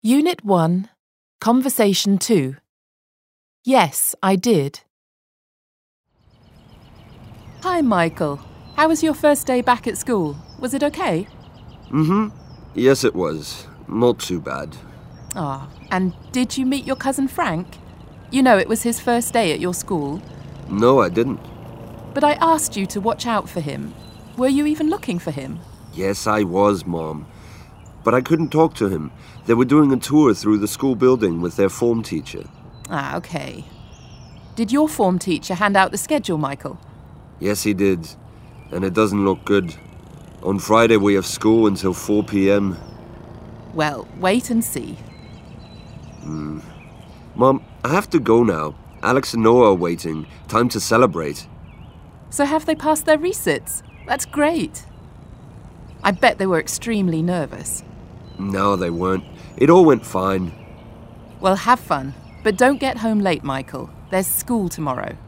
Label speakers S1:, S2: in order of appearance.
S1: Unit 1, Conversation 2. Yes, I did. Hi, Michael. How was your first day back at school? Was it okay?
S2: Yes, it was. Not too bad.
S1: And did you meet your cousin Frank? You know it was his first day at your school.
S2: No, I didn't.
S1: But I asked you to watch out for him. Were you even looking for him?
S2: Yes, I was, Mom. But I couldn't talk to him. They were doing a tour through the school building with their form teacher.
S1: Okay. Did your form teacher hand out the schedule, Michael?
S2: Yes, he did. And it doesn't look good. On Friday we have school until 4 p.m.
S1: Well, wait and see.
S2: Mom, I have to go now. Alex and Noah are waiting. Time to celebrate.
S1: So have they passed their resits? That's great. I bet they were extremely nervous.
S2: No, they weren't. It all went fine.
S1: Well, have fun, but don't get home late, Michael. There's school tomorrow.